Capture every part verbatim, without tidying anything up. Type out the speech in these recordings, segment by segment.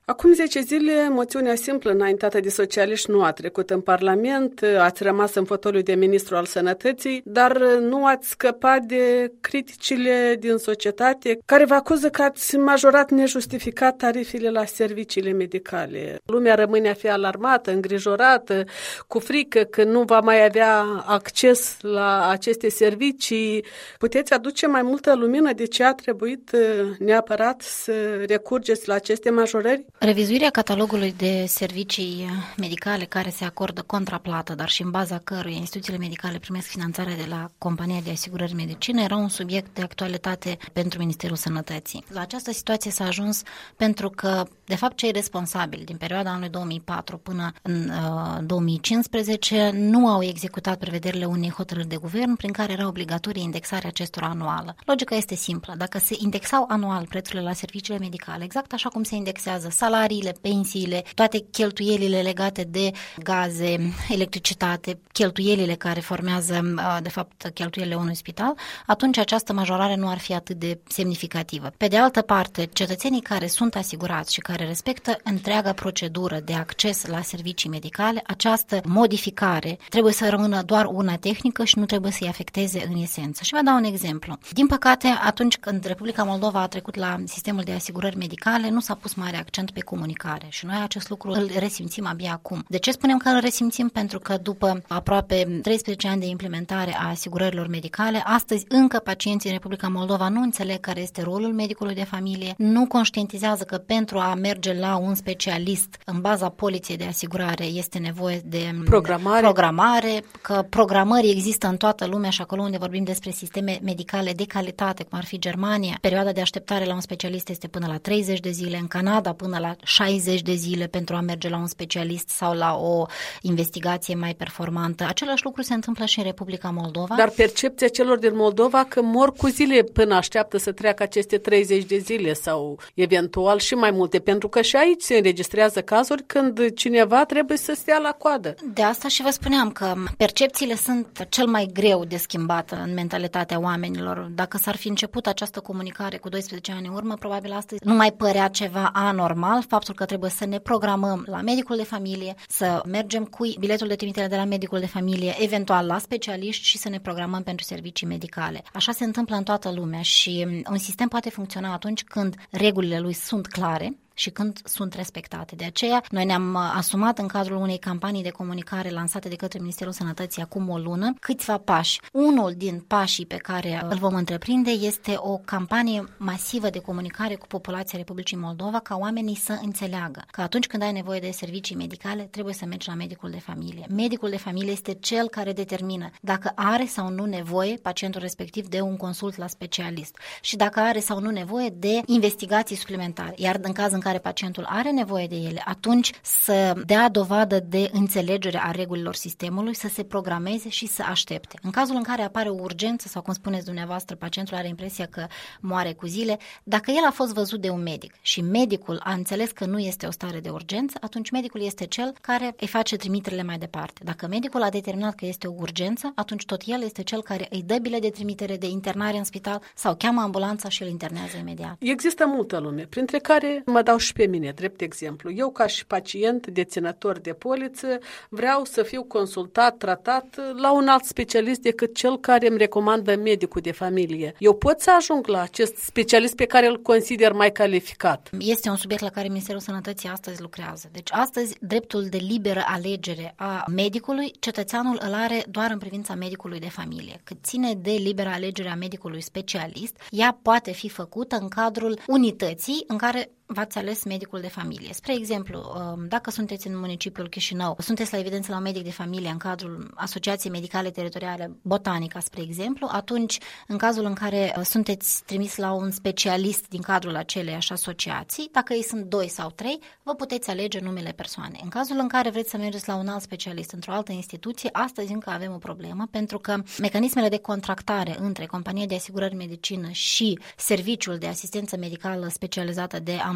Acum zece zile, moțiunea simplă înaintată de socialiști nu a trecut în Parlament, ați rămas în fotoliu de ministru al sănătății, dar nu ați scăpat de criticile din societate care vă acuză că ați majorat nejustificat tarifele la serviciile medicale. Lumea rămâne a fi alarmată, îngrijorată, cu frică că nu va mai avea acces la aceste servicii. Puteți aduce mai multă lumină de ce a trebuit neapărat să recurgeți la aceste majorări? Revizuirea catalogului de servicii medicale care se acordă contraplată, dar și în baza căruia instituțiile medicale primesc finanțare de la compania de asigurări medicină, era un subiect de actualitate pentru Ministerul Sănătății. La această situație s-a ajuns pentru că, de fapt, cei responsabili din perioada anului două mii patru până în uh, două mii cincisprezece nu au executat prevederile unei hotărâri de guvern prin care era obligatorie indexarea acestora anuală. Logica este simplă. Dacă se indexau anual prețurile la serviciile medicale, exact așa cum se indexează salariile, pensiile, toate cheltuielile legate de gaze, electricitate, cheltuielile care formează, de fapt, cheltuielile unui spital, atunci această majorare nu ar fi atât de semnificativă. Pe de altă parte, cetățenii care sunt asigurați și care respectă întreaga procedură de acces la servicii medicale, această modificare trebuie să rămână doar una tehnică și nu trebuie să-i afecteze în esență. Și vă dau un exemplu. Din păcate, atunci când Republica Moldova a trecut la sistemul de asigurări medicale, nu s-a pus mare accent pe comunicare și noi acest lucru îl resimțim abia acum. De ce spunem că îl resimțim? Pentru că după aproape treisprezece ani de implementare a asigurărilor medicale, astăzi încă pacienții în Republica Moldova nu înțeleg care este rolul medicului de familie, nu conștientizează că pentru a merge la un specialist în baza poliței de asigurare este nevoie de programare, programare că programări există în toată lumea și acolo unde vorbim despre sisteme medicale de calitate, cum ar fi Germania, perioada de așteptare la un specialist este până la treizeci de zile, în Canada până la șaizeci de zile pentru a merge la un specialist sau la o investigație mai performantă. Același lucru se întâmplă și în Republica Moldova. Dar percepția celor din Moldova că mor cu zile până așteaptă să treacă aceste treizeci de zile sau eventual și mai multe, pentru că și aici se înregistrează cazuri când cineva trebuie să stea la coadă. De asta și vă spuneam că percepțiile sunt cel mai greu de schimbat în mentalitatea oamenilor. Dacă s-ar fi început această comunicare cu doisprezece ani în urmă, probabil astăzi nu mai părea ceva anormal faptul că trebuie să ne programăm la medicul de familie, să mergem cu biletul de trimitere de la medicul de familie, eventual la specialiști și să ne programăm pentru servicii medicale. Așa se întâmplă în toată lumea și un sistem poate funcționa atunci când regulile lui sunt clare și când sunt respectate. De aceea, noi ne-am asumat în cadrul unei campanii de comunicare lansate de către Ministerul Sănătății acum o lună câțiva pași. Unul din pașii pe care îl vom întreprinde este o campanie masivă de comunicare cu populația Republicii Moldova ca oamenii să înțeleagă că atunci când ai nevoie de servicii medicale, trebuie să mergi la medicul de familie. Medicul de familie este cel care determină dacă are sau nu nevoie pacientul respectiv de un consult la specialist și dacă are sau nu nevoie de investigații suplimentare. Iar în caz în care care pacientul are nevoie de ele, atunci să dea dovadă de înțelegere a regulilor sistemului, să se programeze și să aștepte. În cazul în care apare o urgență sau, cum spuneți dumneavoastră, pacientul are impresia că moare cu zile, dacă el a fost văzut de un medic și medicul a înțeles că nu este o stare de urgență, atunci medicul este cel care îi face trimiterile mai departe. Dacă medicul a determinat că este o urgență, atunci tot el este cel care îi dă bilet de trimitere de internare în spital sau cheamă ambulanța și îl internează imediat. Există multă lume, printre care mă dau și pe mine, drept exemplu. Eu, ca și pacient, deținător de poliță, vreau să fiu consultat, tratat la un alt specialist decât cel care îmi recomandă medicul de familie. Eu pot să ajung la acest specialist pe care îl consider mai calificat? Este un subiect la care Ministerul Sănătății astăzi lucrează. Deci astăzi, dreptul de liberă alegere a medicului, cetățeanul îl are doar în privința medicului de familie. Cât ține de liberă alegere a medicului specialist, ea poate fi făcută în cadrul unității în care v-ați ales medicul de familie. Spre exemplu, dacă sunteți în municipiul Chișinău, sunteți la evidență la un medic de familie în cadrul Asociației Medicale Teritoriale Botanica, spre exemplu, atunci, în cazul în care sunteți trimis la un specialist din cadrul aceleiași asociații, dacă ei sunt doi sau trei, vă puteți alege numele persoanei. În cazul în care vreți să mergeți la un alt specialist într-o altă instituție, astăzi încă avem o problemă, pentru că mecanismele de contractare între compania de asigurări medicină și serviciul de asistență medicală specializată de ambulatoare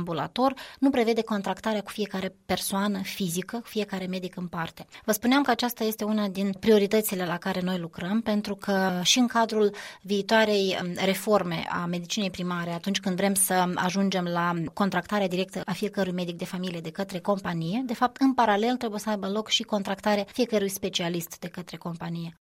ambulator, nu prevede contractarea cu fiecare persoană fizică, cu fiecare medic în parte. Vă spuneam că aceasta este una din prioritățile la care noi lucrăm, pentru că și în cadrul viitoarei reforme a medicinei primare, atunci când vrem să ajungem la contractarea directă a fiecărui medic de familie de către companie, de fapt, în paralel trebuie să aibă loc și contractarea fiecărui specialist de către companie.